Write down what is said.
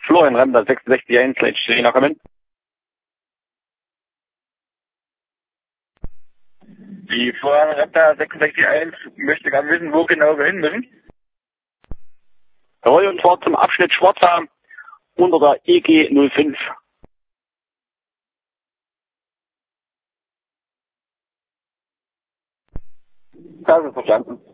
Florian Remder, 66-1, Leitstelle kommen. Die Florian Remder, 66-1, möchte gerne wissen, wo genau wir hin müssen. Jawohl, und zwar zum Abschnitt Schwarza unter der EG 05. Das ist verstanden.